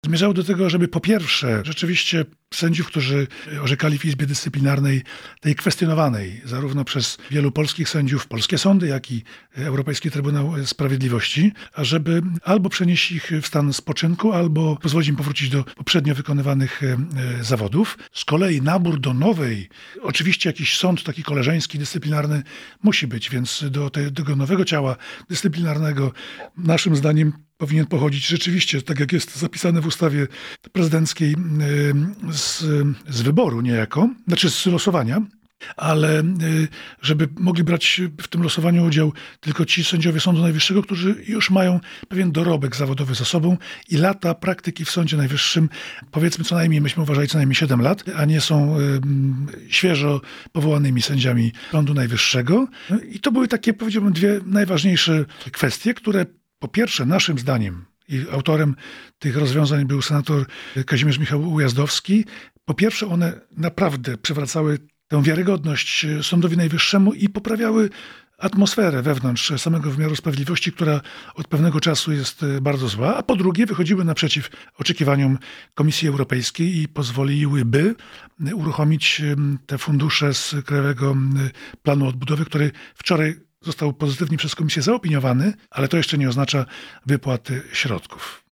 zmierzały do tego, żeby po pierwsze rzeczywiście sędziów, którzy orzekali w Izbie Dyscyplinarnej, tej kwestionowanej zarówno przez wielu polskich sędziów, polskie sądy, jak i Europejski Trybunał Sprawiedliwości, ażeby albo przenieść ich w stan spoczynku, albo pozwolić im powrócić do poprzednio wykonywanych zawodów. Z kolei nabór do nowej, oczywiście jakiś sąd taki koleżeński, dyscyplinarny musi być, więc do tego nowego ciała dyscyplinarnego naszym zdaniem powinien pochodzić rzeczywiście, tak jak jest zapisane w ustawie prezydenckiej, z wyboru niejako, znaczy z losowania, ale żeby mogli brać w tym losowaniu udział tylko ci sędziowie Sądu Najwyższego, którzy już mają pewien dorobek zawodowy za sobą i lata praktyki w Sądzie Najwyższym, powiedzmy co najmniej, myśmy uważali co najmniej 7 lat, a nie są świeżo powołanymi sędziami Sądu Najwyższego. I to były takie, powiedziałbym, dwie najważniejsze kwestie, które po pierwsze naszym zdaniem, i autorem tych rozwiązań był senator Kazimierz Michał Ujazdowski, po pierwsze one naprawdę przywracały tę wiarygodność Sądowi Najwyższemu i poprawiały atmosferę wewnątrz samego wymiaru sprawiedliwości, która od pewnego czasu jest bardzo zła, a po drugie wychodziły naprzeciw oczekiwaniom Komisji Europejskiej i pozwoliłyby uruchomić te fundusze z Krajowego Planu Odbudowy, który wczoraj został pozytywnie przez Komisję zaopiniowany, ale to jeszcze nie oznacza wypłaty środków.